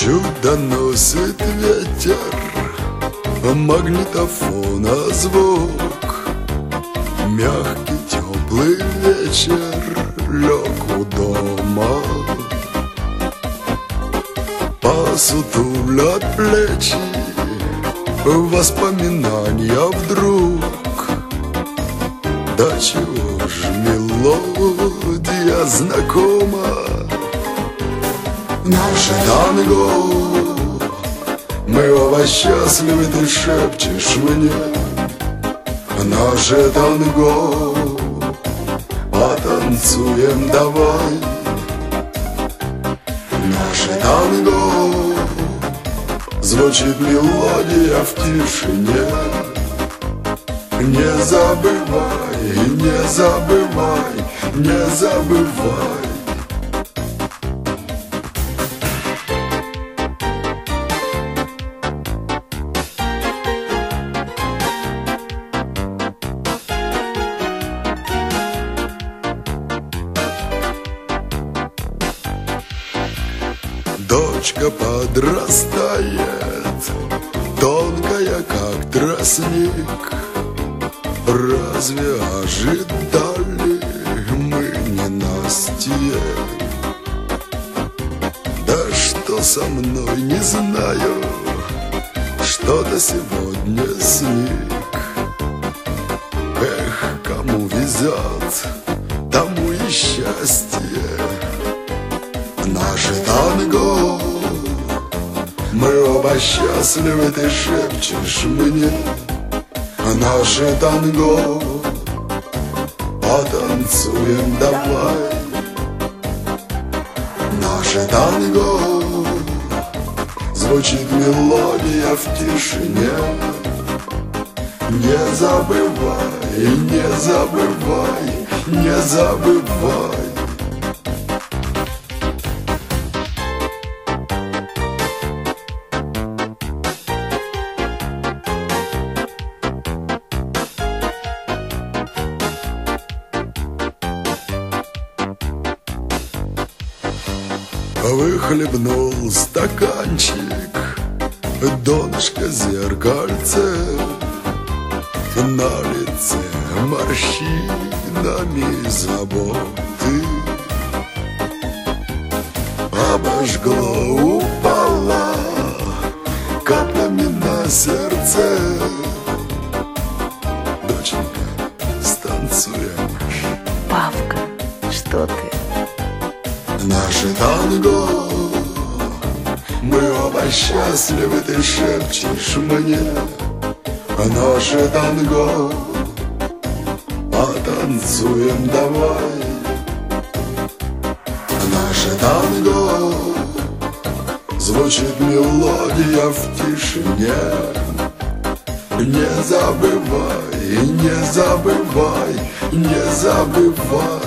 Чуть доносит ветер магнитофона звук. Мягкий теплый вечер лег у дома. Посутулят плечи воспоминания вдруг. Да чего ж мелодия знакома. Наше танго, мы оба счастливы, ты шепчешь мне. Наше танго, потанцуем давай. Наше танго, звучит мелодия в тишине. Не забывай, не забывай, не забывай. Дочка подрастает, тонкая, как тростник. Разве ожидали мы ненастье? Да что со мной, не знаю, что-то сегодня сник. Эх, кому везет, тому и счастье. Наше танго, мы оба счастливы, ты шепчешь мне. Наше танго, потанцуем давай. Наше танго, звучит мелодия в тишине. Не забывай, не забывай, не забывай. Выхлебнул стаканчик, донышко зеркальце, на лице морщинами заботы. Обожгло, упала каплями на сердце. Доченька, станцуем. Павка, что ты? Наше танго, мы оба счастливы, ты шепчешь мне. Наше танго, потанцуем давай. Наше танго, звучит мелодия в тишине. Не забывай, не забывай, не забывай.